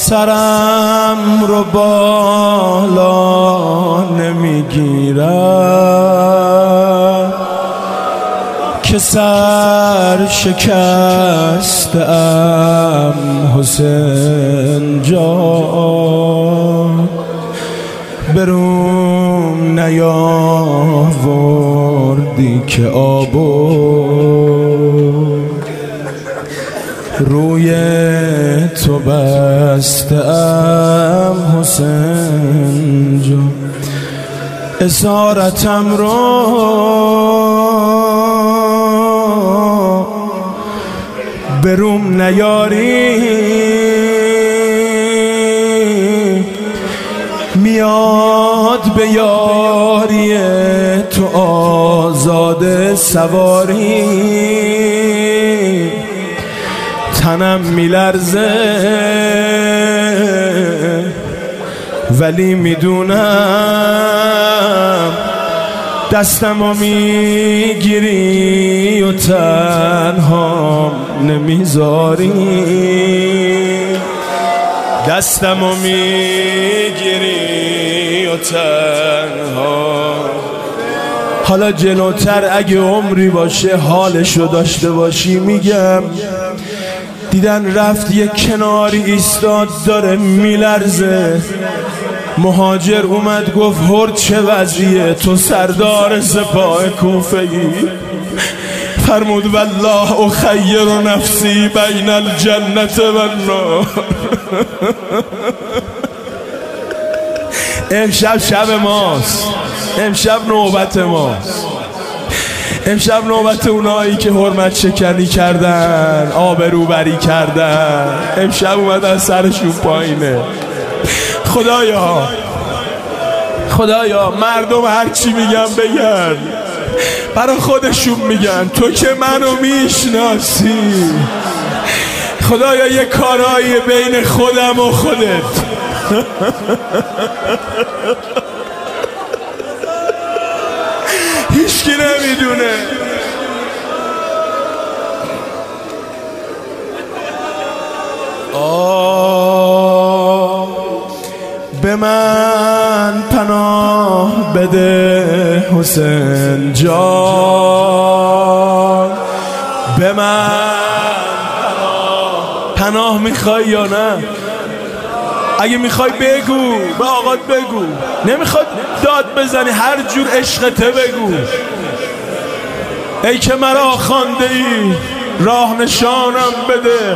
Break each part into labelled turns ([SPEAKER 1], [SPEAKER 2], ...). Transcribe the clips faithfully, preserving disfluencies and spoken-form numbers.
[SPEAKER 1] سرم رو بالا نمیگیرم که سر شکستم حسین جان، بروم نیاوردی که آبو روی تو بستم حسین جان، اسارتم رو بروم نیاری، میاد به یاری تو آزاد سواری، تنم میلرزه ولی میدونم دستمو میگیری و تنها نمیذاری، دستمو میگیری و تنها. حالا جلوتر اگه عمری باشه حالشو داشته باشی میگم، دیدن رفت یک کناری ایستاد داره میلرزه، مهاجر اومد گفت هر چه وضعیه، تو سردار سپاه کوفه ای؟ فرمود والله اخیر نفسی بین الجنت و النار. امشب شب ماست، امشب نوبت ماست، امشب نوبت اونایی که حرمت شکنی کردن، آبروبری کردن، امشب اومدن سرشون پایینه. خدایا خدایا مردم هرچی میگن بگن، برای خودشون میگن، تو که منو میشناسی. خدایا یه کارایی بین خودم و خودت. هیچکی نمیدونه. آه به من پناه بده حسین جان، به من پناه. پناه میخوای یا نه؟ اگه میخوای بگو، به آقات بگو. نمیخواد داد بزنی، هر جور عشقته بگو. ای که مرا خوانده ای راه نشانم بده،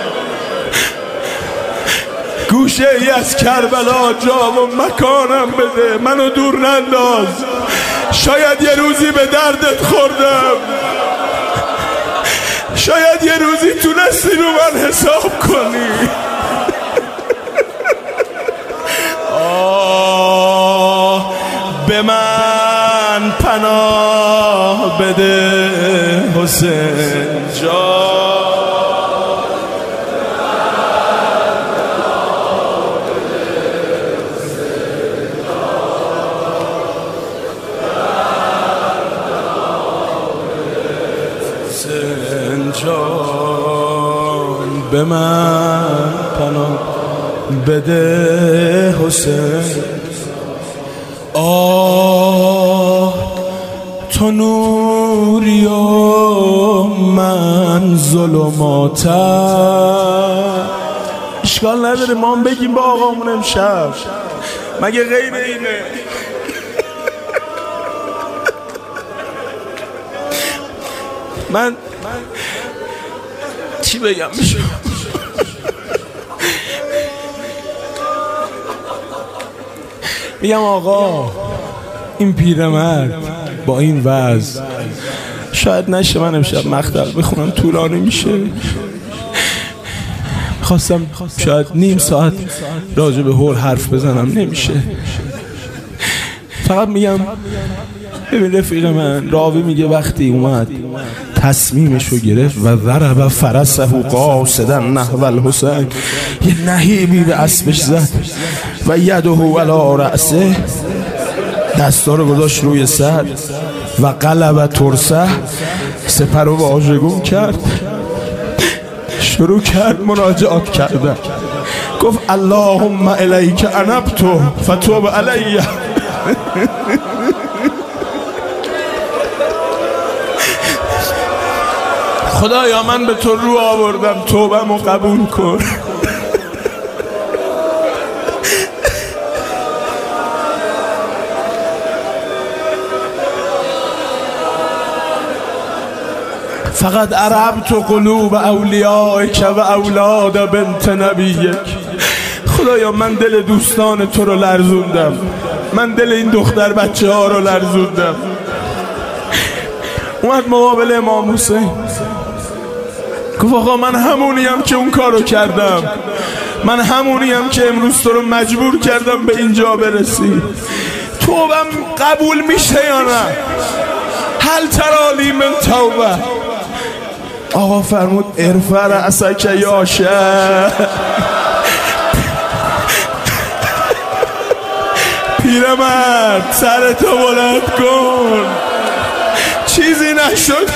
[SPEAKER 1] گوشه ای از کربلا جا و مکانم بده، منو دور ننداز، شاید یه روزی به دردت خوردم، شاید یه روزی تونستی رو من حساب کنی. آه به من پناه بده حسین جان، جان به من پناه بده حسین. آه تو نوری و من ظلماتم. اشکال نداره ما هم بگیم با آقامون امشب، مگه غیر اینه؟ من چی بگم میشه؟ میگم آقا این پیرمرد با این وضع شاید نشه من امشب مقطع بخونم، طولانی میشه. خواستم شاید نیم ساعت راجع به هول حرف بزنم، نمیشه. فقط میگم ببین رفیق من راوی میگه وقتی اومد تصمیمشو گرفت و ضرب فرسه قاصدا نحو الحسین، یه نهیبی به اسبش زد و یده علی رأسه، دستا رو گذاشت روی سر و قلب ترسه، سپر رو واژگون کرد، شروع کرد مناجات کردن. گفت اللهم الیک انبت فتوب علی. خدایا من به تو رو آوردم، توبه‌مو قبول کن. فقط عربت قلوب اولیائک و اولاد بنت نبیک. خدایا من دل دوستان تو رو لرزوندم، من دل این دختر بچه ها رو لرزوندم. اومد مقابل امام حسین گفت آقا من همونیم که اون کارو کردم، من همونیم که امروز تو رو مجبور کردم به اینجا برسی. توبم قبول میشه یا نه؟ هل ترالی من توبه؟ آقا فرمود ارفع رأسک یا شه. پیرمرد سرتو بلند کن، چیزی نشد.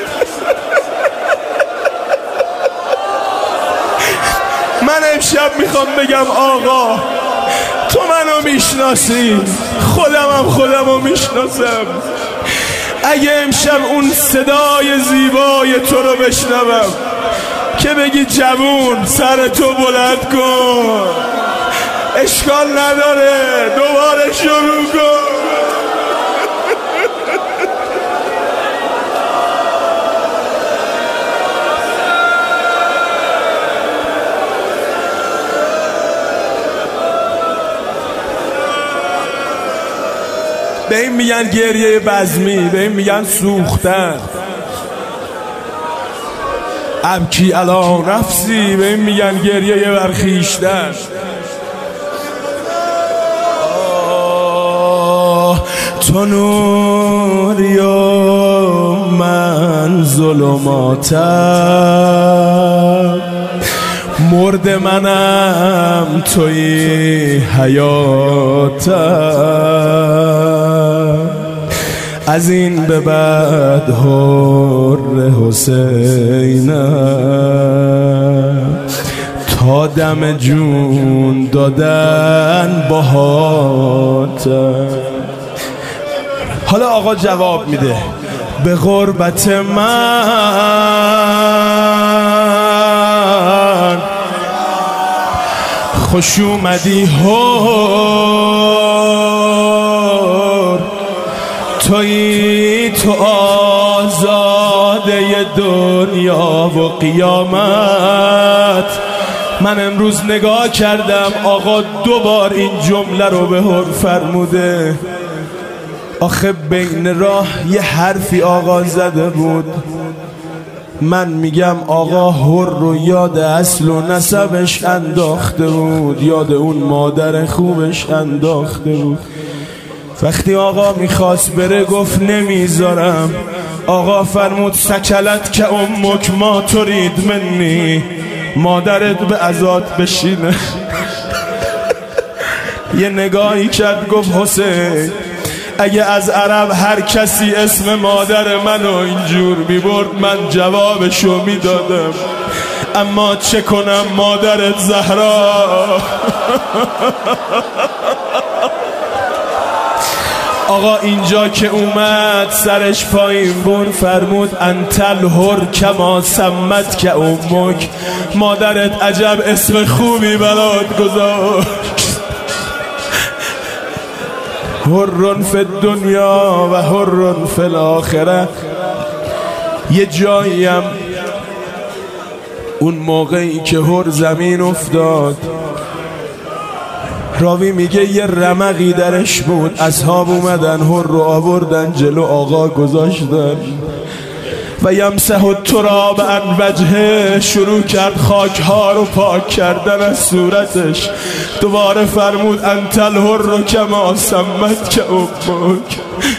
[SPEAKER 1] من امشب میخوام بگم آقا تو منو میشناسی، خودمم خودمو میشناسم. اگه امشب اون صدای زیبای تو رو بشنوم که بگی جوون سرتو بلند کن، اشکال نداره دوباره شروع کن. به این میگن گریه بزمی، به این میگن سوختن. ابکی علی نفسی، به این میگن گریه برخیشتن. تو نوری و من ظلماتم، مرد منم توی حیاتم. از این به بعد حر حسینم، تا دم جون دادن باهاتم. حالا آقا جواب میده به غربت من خوش اومدی هور، تویی تو آزاده دنیا و قیامت. من امروز نگاه کردم آقا دوبار این جمله رو به هور فرموده. آخه بین راه یه حرفی آقا زده بود. من میگم آقا هر رو یاد اصل و نسبش انداخته بود، یاد اون مادر خوبش انداخته بود. وقتی آقا میخواست بره گفت نمیذارم. آقا فرمود سکلت که امک ما ترید منی، مادرت به عزات بشینه. یه نگاهی کرد گفت حسین اگه از عرب هر کسی اسم مادر منو اینجور میبرد من جوابشو میدادم، اما چه کنم مادرت زهرا. آقا اینجا که اومد سرش پایین بود فرمود انتل هر کما سمت که امک، مادرت عجب اسم خوبی برات گذاشت. هرن فی الدنیا و هرن فی الاخره. یه جاییم اون موقعی که هر زمین افتاد، راوی میگه یه رمقی درش بود، اصحاب اومدن هر رو آوردن جلو آقا گذاشتن و یمسح التراب عن وجهه، شروع کرد خاک ها رو پاک کردن از صورتش. دوباره فرمود انت الحر کما سمت که امک.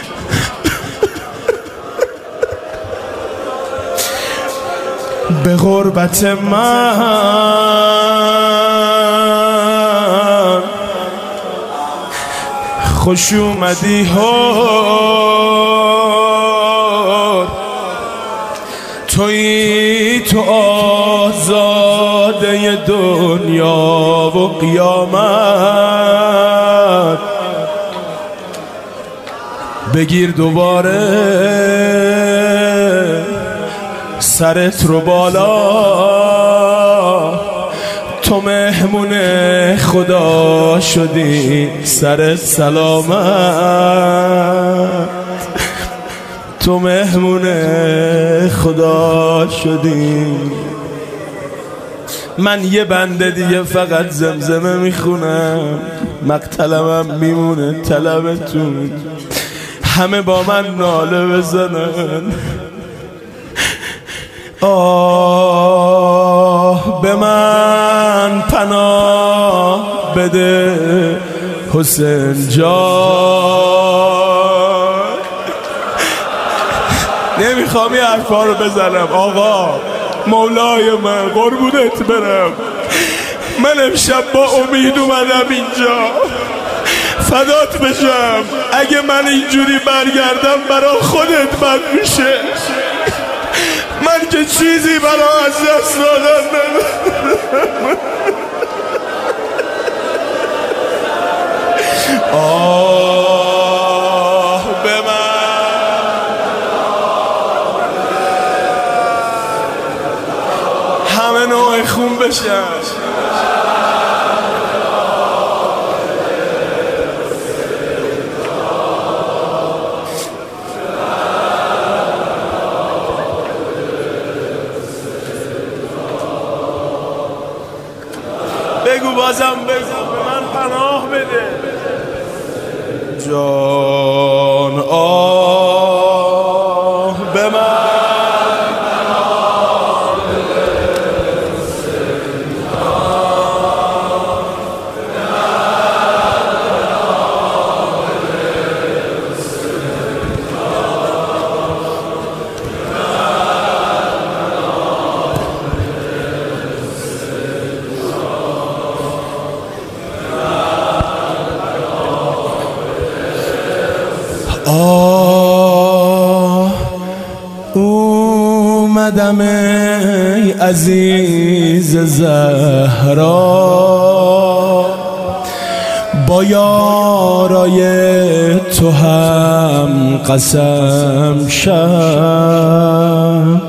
[SPEAKER 1] به غربت من خوش اومدی هر، تویی تو آزاد افتاده دنیا و قیامت، بگیر دوباره سرت رو بالا، تو مهمون خدا شدی سرت سلامت، تو مهمون خدا شدی. من یه بنده دیگه فقط زمزمه میخونم، مقتلمم میمونه طلبتون، همه با من ناله بزنن. آه به من پناه بده حسین جان. نمیخوام این حرفا رو بزنم آقا، مولای من قربونت برم، من امشب با امید اومدم اینجا، فدات بشم. اگه من اینجوری برگردم برا خودت بد میشه، من که چیزی برا از دست دادن ندارم. آه به من همه نوع خون بشن. بگو بازم بگو به من پناه بده جان. آه به من پناه بده آه اومدم ای عزیز زهرا، با یارای تو هم قسم شم،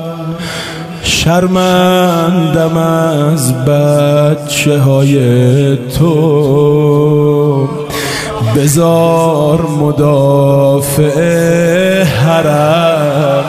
[SPEAKER 1] شرمندم از بچه های تو، بزار مدافع حرم.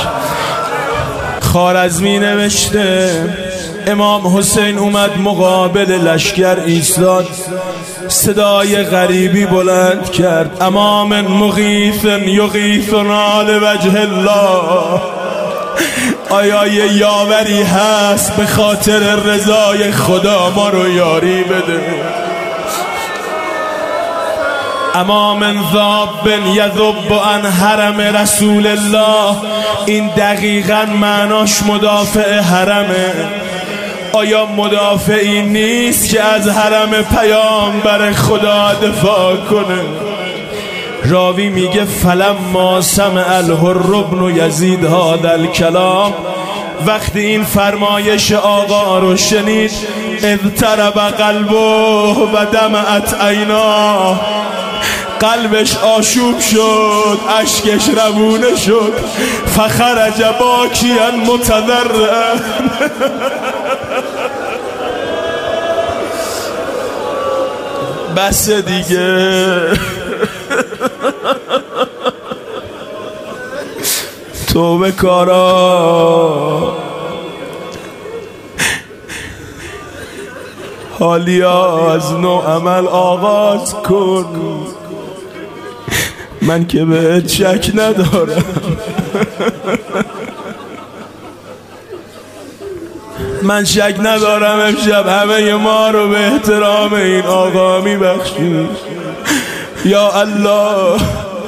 [SPEAKER 1] خوارزمی نوشته امام حسین اومد مقابل لشکر ایستاد، صدای غریبی بلند کرد، امام مغیث یغیثنا لوجه الله. آیا یه یاوری هست به خاطر رضای خدا ما رو یاری بده؟ امام ذاب یذب عن حرم رسول الله، این دقیقاً معناش مدافع حرمه. آیا مدافعی نیست که از حرم پیامبر خدا دفاع کنه؟ راوی میگه فلما سمع الحر بن یزید هذا الکلام، وقتی این فرمایش آقا رو شنید، اضطرب قلبه و دمعت عیناه، قلبش آشوب شد، اشکش روونه شد، فخرج باکیا متضرعا. بس دیگه، توبه کارا، حالیا از نو عمل آغاز کن. من که بهت شک ندارم، من شک ندارم امشب همه ما رو به احترام این آقا میبخشی. یا الله،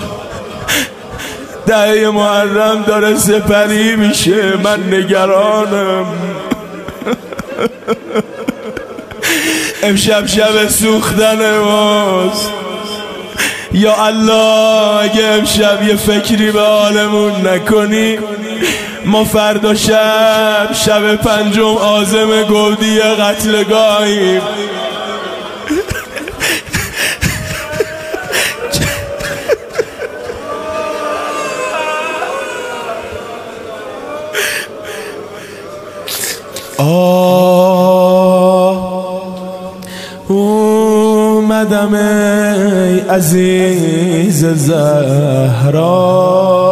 [SPEAKER 1] دهه محرم داره سپری میشه، من نگرانم. امشب شب سوختن ماست. یا الله، اگه امشب یه فکری به حالمون نکنی، ما فردا شب شب پنجم عازم گودی قتلگاهیم. آه اومدم ای عزیز زهرا،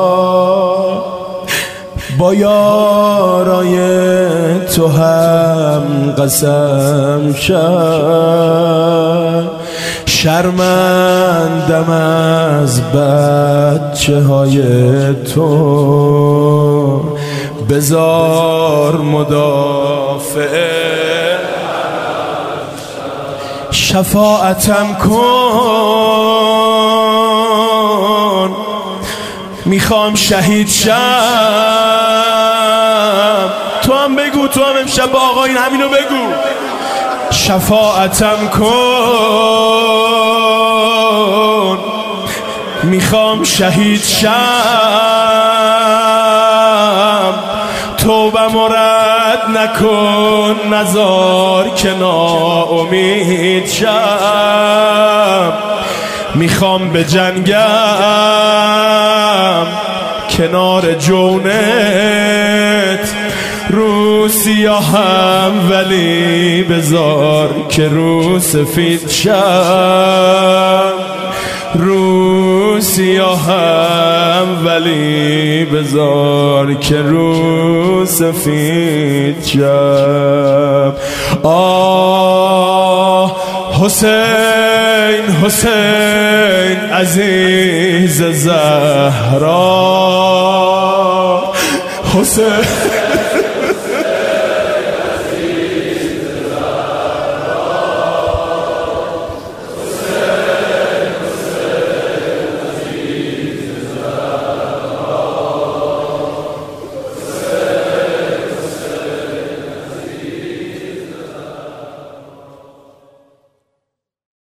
[SPEAKER 1] با یارای تو هم قسم شد، شرمندم از بچه های تو، بزار مدافع شفاعتم کن، میخوام شهید شم. تو هم بگو، تو هم امشب با آقا این همینو بگو. شفاعتم کن، میخوام شهید شم، توبه مرد نکن، نزار که ناامید شم. میخوام به جنگم کنار جونت، رو سیاهم ولی بذار که رو سفید شم، رو سیاهم ولی بذار که رو سفید شم. آه حسین حسین عزیز زهرا، حسین